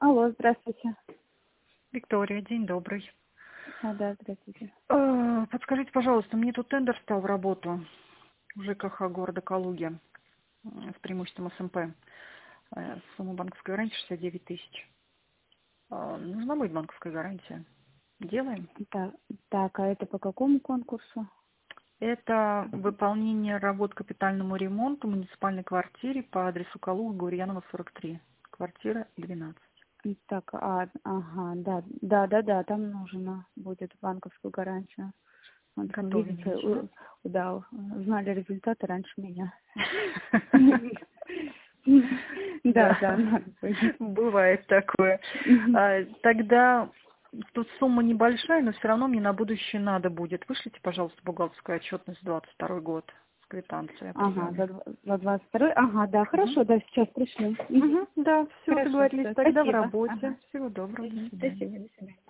Алло, здравствуйте. Виктория, день добрый. Да, здравствуйте. Подскажите, пожалуйста, мне тут тендер стал в работу в ЖКХ города Калуги с преимуществом СМП. Сумма банковской гарантии 69 тысяч. Нужна будет банковская гарантия. Делаем. Так, а это по какому конкурсу? Это выполнение работ капитальному ремонту в муниципальной квартире по адресу Калуга, Гурьянова, 43. Квартира 12. Так, ага, да, там нужно будет банковскую гарантию. Вот, видите, Готовим. узнали результаты раньше меня. Да, Да, надо будет. бывает такое. Тогда тут сумма небольшая, но все равно мне на будущее надо будет. Вышлите, пожалуйста, бухгалтерскую отчетность за 22 год с квитанцией о Ага, приеме. за 22-й? Ага, да, хорошо, да, сейчас пришлю. Да, все, Хорошо, договорились. все, Тогда в спасибо. работе. Ага. Всего доброго, до свидания. Спасибо, до свидания.